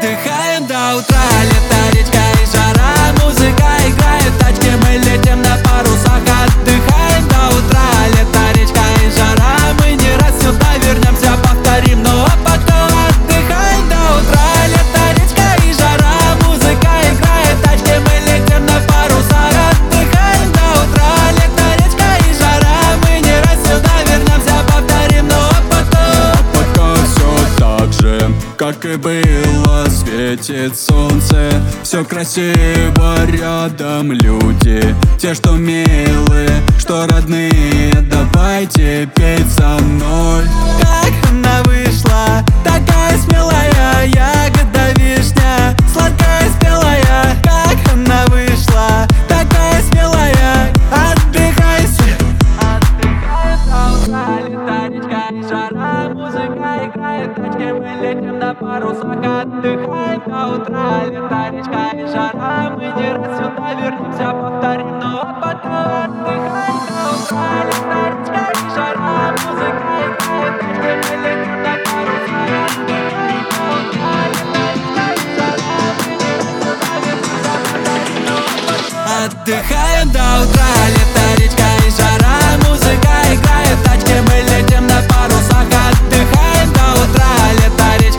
Отдыхаем до утра, лето, речка и жара. Музыка играет, в тачке мы летим на парусах. Отдыхаем до утра, лето, речка и жара. Мы не раз сюда вернемся, повторим, но потом. Отдыхаем до утра, лето, речка и жара. Музыка играет, в тачке мы летим на парусах. Отдыхаем до утра, лето, речка и жара. Мы не раз сюда вернемся, повторим, но потом. Пока все так же, как и было, светит солнце. Все красиво, рядом люди, те, что милые, что родные. Давайте петь со мной. Как она вышла, такая смелая, ягода вишня, сладкая спелая. Как она вышла, такая смелая, отдыхай. Отдыхаем до утра, лето, речка и жара. Музыка играет, в тачке мы летим на парусах. Отдыхаем до утра, лето, речка и жара. Мы не раз сюда вернемся, повторим, но потом. Отдыхаем до утра, лето, речка и жара. Музыка играет, в тачке мы летим на парусах. Отдыхаем до утра, лето, речка и жара. Мы не раз сюда вернемся, повторим, но потом. Отдыхаем до утра, лето, речка и жара. Музыка играет, в тачке мы летим на парусах. Отдыхаем до утра, лето, речка